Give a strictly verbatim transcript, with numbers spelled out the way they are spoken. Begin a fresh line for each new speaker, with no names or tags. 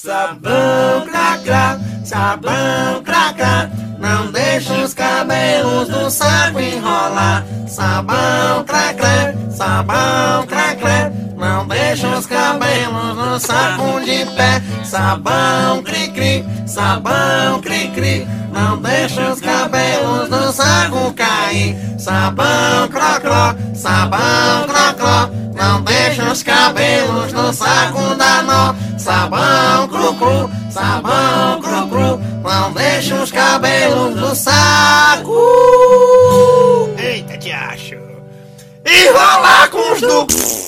Sabão cracrá, sabão cracrá, não deixa os cabelos do saco enrolar. Sabão cracrá, sabão cracrá, não deixa os cabelos do saco de pé. Sabão cri-cri, sabão cri-cri, não deixa os cabelos do saco cair. Sabão cro-cro, sabão cro-cro, não deixa os cabelos do saco dar nó. Sabão cru-cru, sabão cru-cru, não deixa os cabelos do saco.
Eita, te acho.
E rolar com os do...